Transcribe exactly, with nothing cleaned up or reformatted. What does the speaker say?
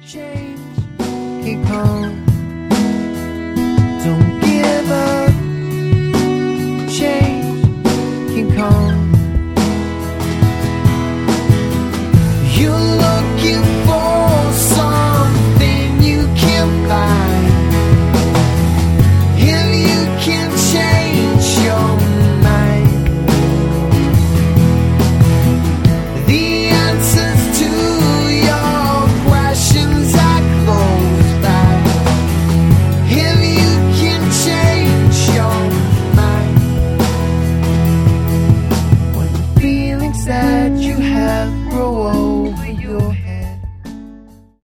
Keep calm, don't give up. Change, keep calm. You're looking